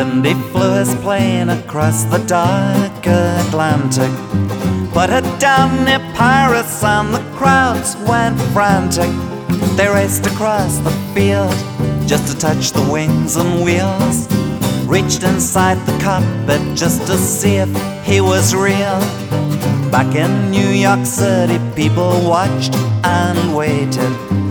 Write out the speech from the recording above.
Lindy flew his plane across the dark Atlantic, put it down near Paris and the crowds went frantic. They raced across the field just to touch the wings and wheels, reached inside the cockpit just to see if he was real. Back in New York City, people watched and waited